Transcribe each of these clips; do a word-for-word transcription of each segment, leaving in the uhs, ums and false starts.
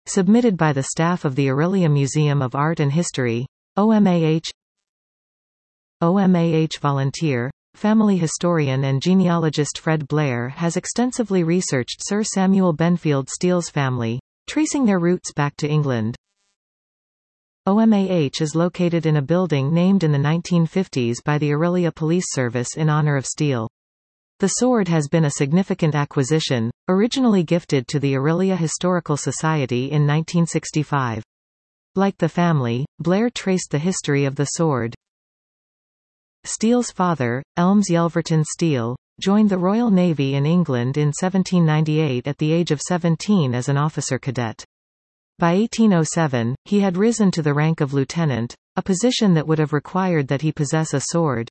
Submitted by the staff of the Orillia Museum of Art and History. O M A H O M A H volunteer. Family historian and genealogist Fred Blair has extensively researched Sir Samuel Benfield Steele's family, tracing their roots back to England. O M A H is located in a building named in the nineteen fifties by the Orillia Police Service in honor of Steele. The sword has been a significant acquisition, originally gifted to the Orillia Historical Society in nineteen sixty-five. Like the family, Blair traced the history of the sword. Steele's father, Elmes Yelverton Steele, joined the Royal Navy in England in seventeen ninety-eight at the age of seventeen as an officer cadet. By eighteen oh seven, he had risen to the rank of lieutenant, a position that would have required that he possess a sword.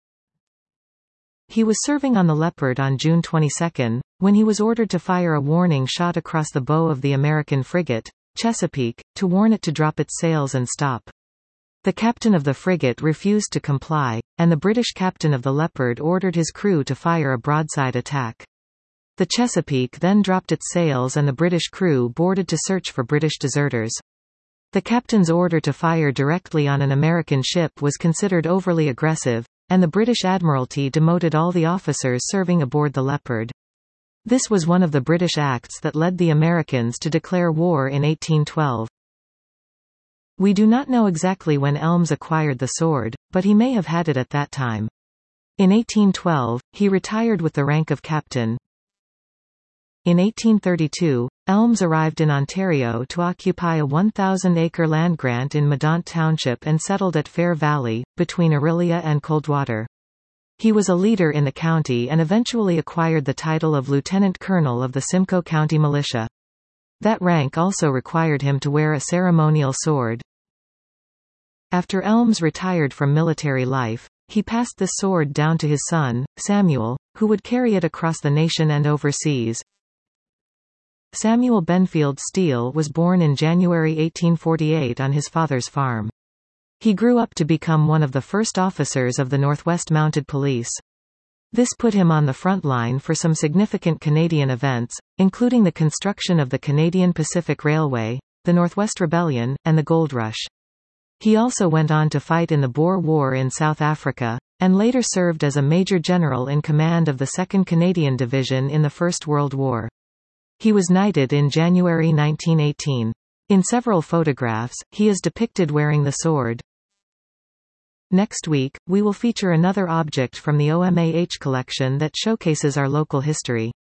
He was serving on the Leopard on June twenty-second, when he was ordered to fire a warning shot across the bow of the American frigate, Chesapeake, to warn it to drop its sails and stop. The captain of the frigate refused to comply, and the British captain of the Leopard ordered his crew to fire a broadside attack. The Chesapeake then dropped its sails and the British crew boarded to search for British deserters. The captain's order to fire directly on an American ship was considered overly aggressive, and the British Admiralty demoted all the officers serving aboard the Leopard. This was one of the British acts that led the Americans to declare war in eighteen twelve. We do not know exactly when Elmes acquired the sword, but he may have had it at that time. In eighteen twelve, he retired with the rank of captain. In eighteen thirty-two, Elmes arrived in Ontario to occupy a one thousand acre land grant in Medant Township and settled at Fair Valley, between Orillia and Coldwater. He was a leader in the county and eventually acquired the title of Lieutenant Colonel of the Simcoe County Militia. That rank also required him to wear a ceremonial sword. After Elmes retired from military life, he passed this sword down to his son, Samuel, who would carry it across the nation and overseas. Samuel Benfield Steele was born in January eighteen forty-eight on his father's farm. He grew up to become one of the first officers of the Northwest Mounted Police. This put him on the front line for some significant Canadian events, including the construction of the Canadian Pacific Railway, the Northwest Rebellion, and the Gold Rush. He also went on to fight in the Boer War in South Africa, and later served as a major general in command of the second Canadian Division in the First World War. He was knighted in January nineteen eighteen. In several photographs, he is depicted wearing the sword. Next week, we will feature another object from the O M A H collection that showcases our local history.